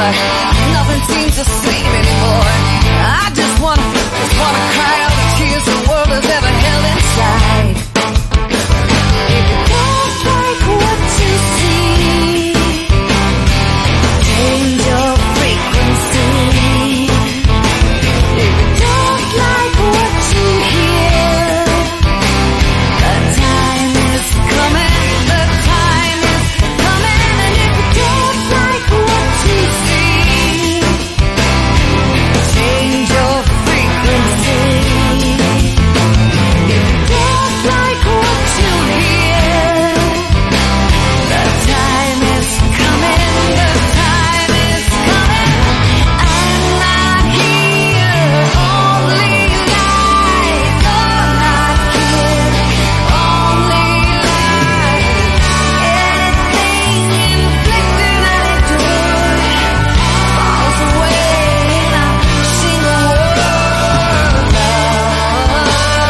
but nothing seems the same anymore. I just wanna cry out the tears the world has ever held inside. If you don't like what you see, change your frequency. If you don't like what you hear, the time is coming, the time is coming. And if you don't like what you see, change your frequency. If you don't like what you hear, the time is coming, the time is coming. I'm not here, only lies. I'm not here, only lies. Anything inflicted I endure falls away, not a single word of love.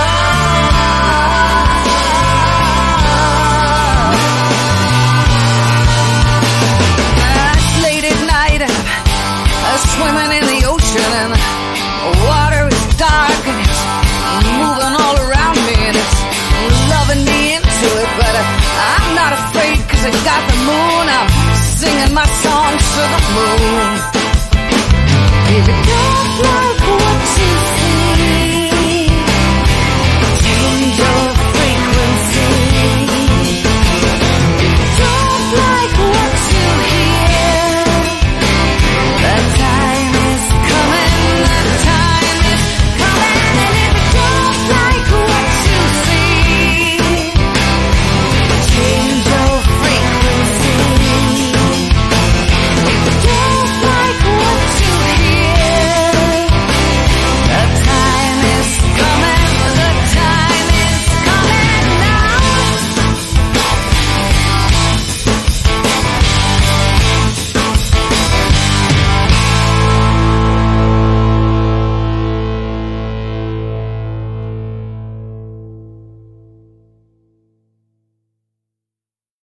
It's late at night, I'm swimming in the ocean, and the water is dark and it's moving all around me, and it's loving me into it. But I'm not afraid, 'cause I got the moon. I'm singing my songs to the moon. If you don't